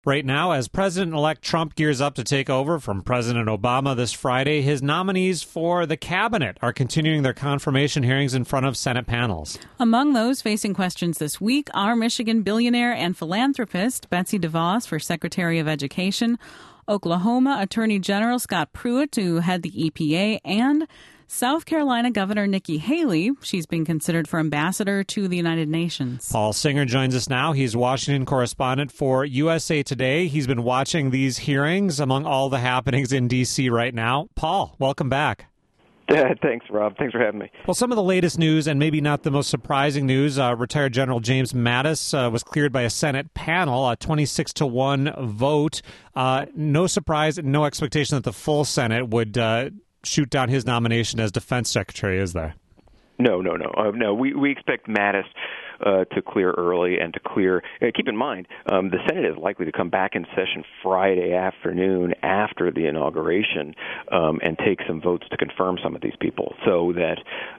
Right now, as President-elect Trump gears up to take over from President Obama this Friday, his nominees for the cabinet are continuing their confirmation hearings in front of Senate panels. Among those facing questions this week are Michigan billionaire and philanthropist Betsy DeVos for Secretary of Education, Oklahoma Attorney General Scott Pruitt to head the EPA, and South Carolina Governor Nikki Haley. She's being considered for ambassador to the United Nations. Paul Singer joins us now. He's Washington correspondent for USA Today. He's been watching these hearings among all the happenings in D.C. right now. Paul, welcome back. Thanks, Rob. Thanks for having me. Well, some of the latest news, and maybe not the most surprising news, retired General James Mattis was cleared by a Senate panel, a 26-1 vote. No surprise, no expectation that the full Senate would shoot down his nomination as defense secretary, is there? No. We expect Mattis to clear early and to clear. Keep in mind, the Senate is likely to come back in session Friday afternoon after the inauguration and take some votes to confirm some of these people, so that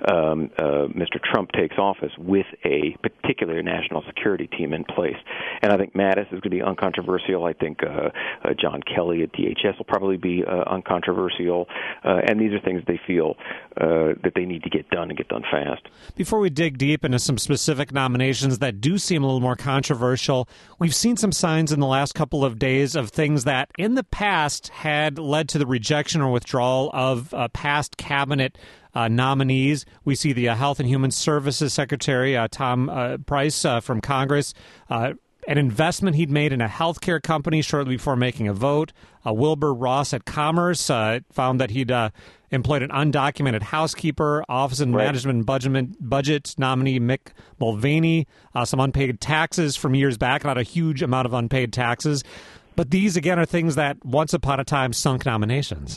Mr. Trump takes office with a particular national security team in place. And I think Mattis is going to be uncontroversial. I think John Kelly at DHS will probably be uncontroversial. And these are things they feel that they need to get done and get done fast. Before we dig deep into some specific nominations that do seem a little more controversial, we've seen some signs in the last couple of days of things that in the past had led to the rejection or withdrawal of past cabinet nominees. We see the Health and Human Services Secretary, Tom Price from Congress, an investment he'd made in a healthcare company shortly before making a vote. Wilbur Ross at Commerce found that he'd employed an undocumented housekeeper. Office and Management Budget nominee Mick Mulvaney. Some unpaid taxes from years back, not a huge amount of unpaid taxes. But these, again, are things that once upon a time sunk nominations.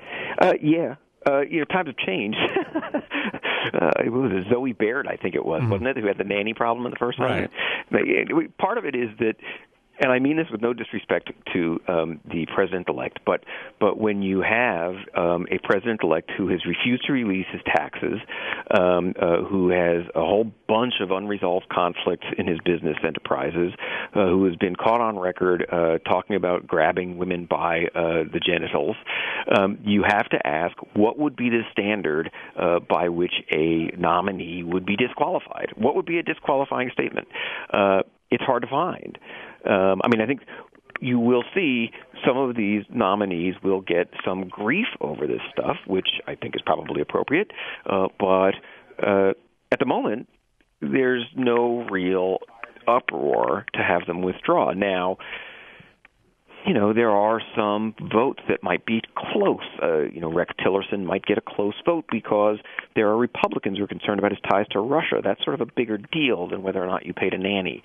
Times have changed. It was Zoe Baird, I think it was, wasn't it, who had the nanny problem in the first time? Right. Part of it is that, and I mean this with no disrespect to the president-elect, but when you have a president-elect who has refused to release his taxes, who has a whole bunch of unresolved conflicts in his business enterprises, who has been caught on record talking about grabbing women by the genitals, you have to ask what would be the standard by which a nominee would be disqualified. What would be a disqualifying statement? It's hard to find. I think you will see some of these nominees will get some grief over this stuff, which I think is probably appropriate. But at the moment, there's no real uproar to have them withdraw. Now, there are some votes that might be close. Rex Tillerson might get a close vote because there are Republicans who are concerned about his ties to Russia. That's sort of a bigger deal than whether or not you paid a nanny.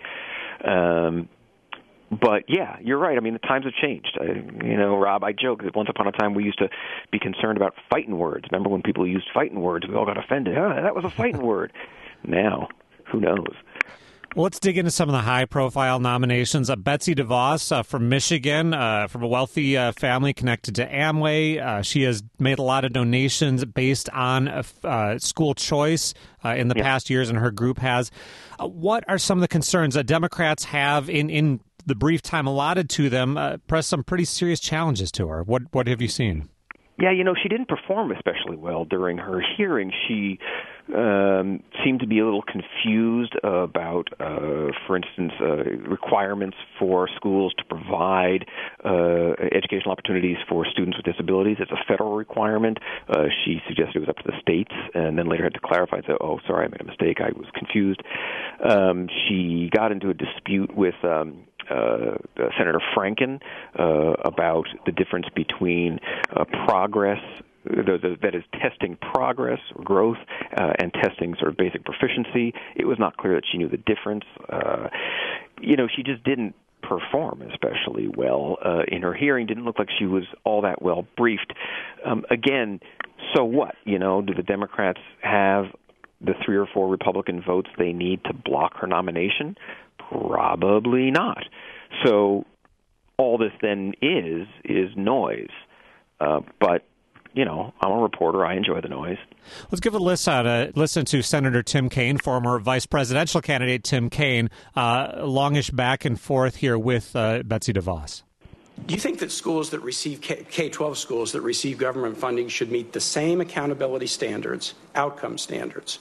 But, yeah, you're right. I mean, the times have changed. Rob, I joke that once upon a time we used to be concerned about fighting words. Remember when people used fighting words? We all got offended. That was a fighting word. Now, who knows? Well, let's dig into some of the high-profile nominations. Betsy DeVos from Michigan, from a wealthy family connected to Amway. She has made a lot of donations based on school choice in the past years, and her group has. What are some of the concerns that Democrats have in the brief time allotted to them, pressed some pretty serious challenges to her? What have you seen? Yeah, she didn't perform especially well during her hearing. She seemed to be a little confused about, for instance, requirements for schools to provide educational opportunities for students with disabilities. It's a federal requirement. She suggested it was up to the states, and then later had to clarify and say, oh, sorry, I made a mistake. I was confused. She got into a dispute with Senator Franken about the difference between progress, that is testing progress or growth, and testing sort of basic proficiency. It was not clear that she knew the difference. She just didn't perform especially well in her hearing. Didn't look like she was all that well briefed. Again, so what? Do the Democrats have the 3 or 4 Republican votes they need to block her nomination? Probably not. So all this then is noise. But I'm a reporter. I enjoy the noise. Let's give a listen to Senator Tim Kaine, former vice presidential candidate Tim Kaine, longish back and forth here with Betsy DeVos. Do you think that schools that receive K-12 schools that receive government funding should meet the same accountability standards, outcome standards?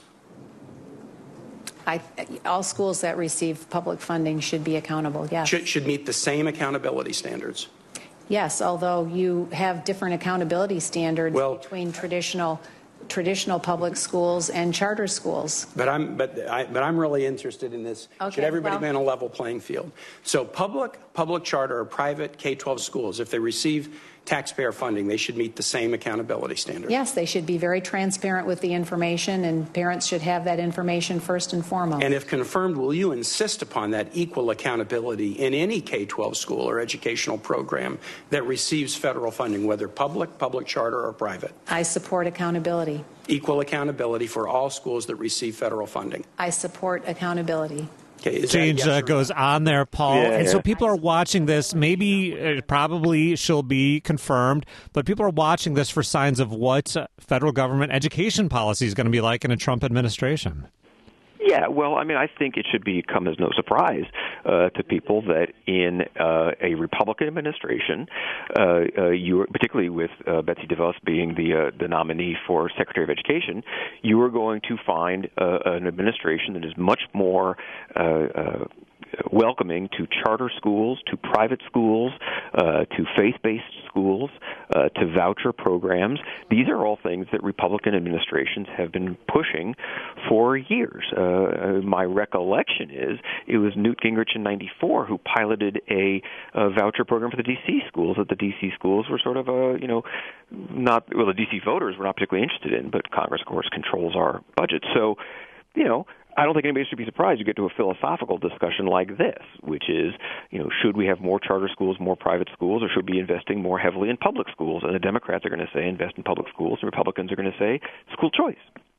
All schools that receive public funding should be accountable, yes. Should meet the same accountability standards? Yes, although you have different accountability standards between traditional public schools and charter schools. But I'm really interested in this. Okay, should everybody be on a level playing field? So public charter or private K-12 schools, if they receive taxpayer funding, they should meet the same accountability standards. Yes, they should be very transparent with the information, and parents should have that information first and foremost. And if confirmed, will you insist upon that equal accountability in any K-12 school or educational program that receives federal funding, whether public charter, or private? I support accountability. Equal accountability for all schools that receive federal funding. I support accountability. Okay, Change goes on there, Paul. And so people are watching this. Maybe, probably she'll be confirmed, but people are watching this for signs of what federal government education policy is going to be like in a Trump administration. Yeah, well, I think it should come as no surprise to people that in a Republican administration, particularly with Betsy DeVos being the nominee for Secretary of Education, you are going to find an administration that is much more welcoming to charter schools, to private schools, to faith-based schools, to voucher programs. These are all things that Republican administrations have been pushing for years. My recollection is it was Newt Gingrich in '94 who piloted a voucher program for the D.C. schools, that the D.C. schools were sort of the D.C. voters were not particularly interested in, but Congress, of course, controls our budget. So, I don't think anybody should be surprised you get to a philosophical discussion like this, which is, should we have more charter schools, more private schools, or should we be investing more heavily in public schools? And the Democrats are going to say invest in public schools, and Republicans are going to say school choice.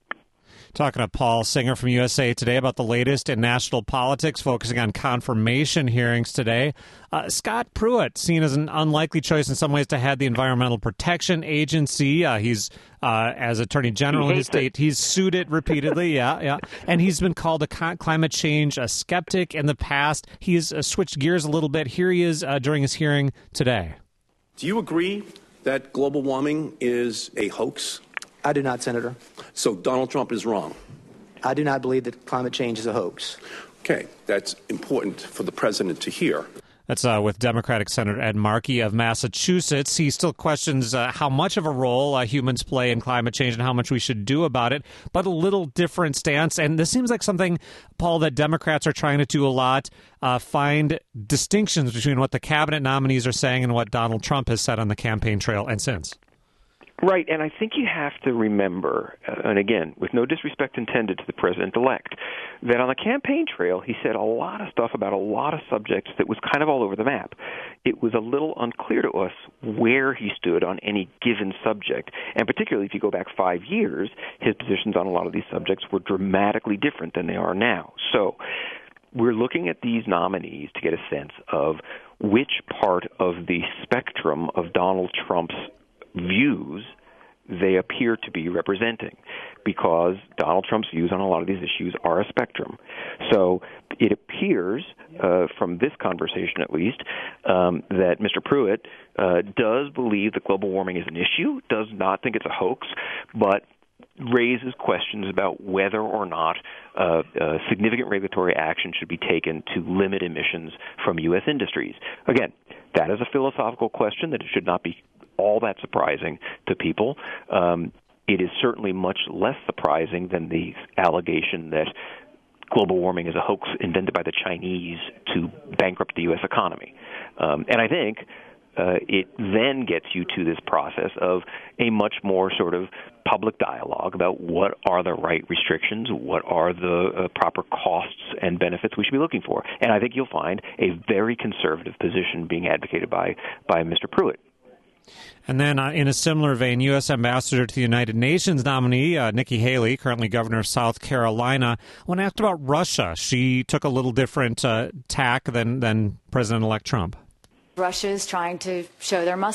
Talking to Paul Singer from USA Today about the latest in national politics, focusing on confirmation hearings today. Scott Pruitt, seen as an unlikely choice in some ways to head the Environmental Protection Agency. He's as Attorney General in his state. He's sued it repeatedly, yeah. And he's been called a climate change a skeptic in the past. He's switched gears a little bit. Here he is during his hearing today. Do you agree that global warming is a hoax? I do not, Senator. So Donald Trump is wrong? I do not believe that climate change is a hoax. Okay, that's important for the president to hear. That's with Democratic Senator Ed Markey of Massachusetts. He still questions how much of a role humans play in climate change and how much we should do about it, but a little different stance. And this seems like something, Paul, that Democrats are trying to do a lot, find distinctions between what the cabinet nominees are saying and what Donald Trump has said on the campaign trail and since. Right, and I think you have to remember, and again, with no disrespect intended to the president-elect, that on the campaign trail he said a lot of stuff about a lot of subjects that was kind of all over the map. It was a little unclear to us where he stood on any given subject, and particularly if you go back 5 years, his positions on a lot of these subjects were dramatically different than they are now. So we're looking at these nominees to get a sense of which part of the spectrum of Donald Trump's views they appear to be representing, because Donald Trump's views on a lot of these issues are a spectrum. So it appears, from this conversation at least, that Mr. Pruitt does believe that global warming is an issue, does not think it's a hoax, but raises questions about whether or not significant regulatory action should be taken to limit emissions from U.S. industries. Again, that is a philosophical question that it should not be all that surprising to people. It is certainly much less surprising than the allegation that global warming is a hoax invented by the Chinese to bankrupt the U.S. economy. And I think it then gets you to this process of a much more sort of public dialogue about what are the right restrictions, what are the proper costs and benefits we should be looking for. And I think you'll find a very conservative position being advocated by Mr. Pruitt. And then in a similar vein, U.S. Ambassador to the United Nations nominee Nikki Haley, currently governor of South Carolina, when asked about Russia, she took a little different tack than President-elect Trump. Russia is trying to show their muscle.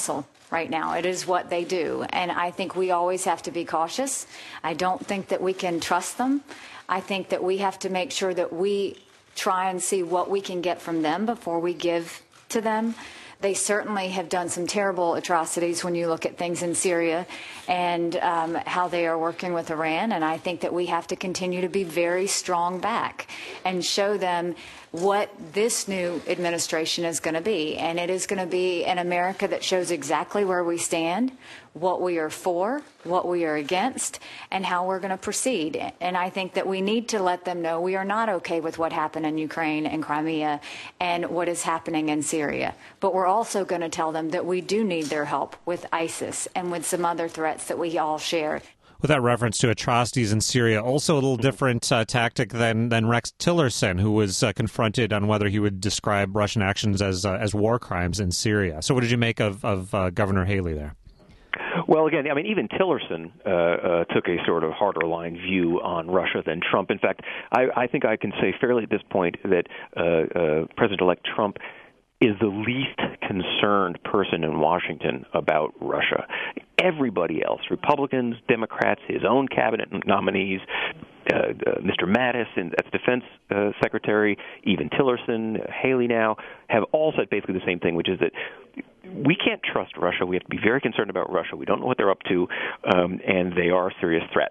right now. It is what they do. And I think we always have to be cautious. I don't think that we can trust them. I think that we have to make sure that we try and see what we can get from them before we give to them. They certainly have done some terrible atrocities when you look at things in Syria and how they are working with Iran. And I think that we have to continue to be very strong back and show them what this new administration is going to be. And it is going to be an America that shows exactly where we stand, what we are for, what we are against, and how we're going to proceed. And I think that we need to let them know we are not okay with what happened in Ukraine and Crimea and what is happening in Syria. But we're also going to tell them that we do need their help with ISIS and with some other threats that we all share. With that reference to atrocities in Syria, also a little different tactic than Rex Tillerson, who was confronted on whether he would describe Russian actions as war crimes in Syria. So what did you make of Governor Haley there? Well, again, I mean, even Tillerson took a sort of harder line view on Russia than Trump. In fact, I think I can say fairly at this point that President-elect Trump is the least concerned person in Washington about Russia. Everybody else, Republicans, Democrats, his own cabinet nominees, Mr. Mattis, and that's Defense Secretary, even Tillerson, Haley now, have all said basically the same thing, which is that we can't trust Russia. We have to be very concerned about Russia. We don't know what they're up to, and they are a serious threat.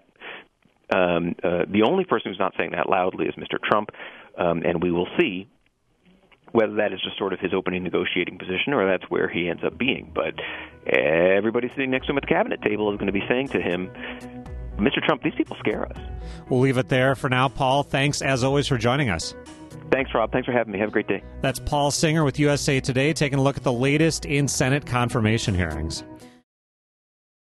The only person who's not saying that loudly is Mr. Trump, and we will see whether that is just sort of his opening negotiating position or that's where he ends up being. But everybody sitting next to him at the cabinet table is going to be saying to him, Mr. Trump, these people scare us. We'll leave it there for now. Paul, thanks as always for joining us. Thanks, Rob. Thanks for having me. Have a great day. That's Paul Singer with USA Today taking a look at the latest in Senate confirmation hearings.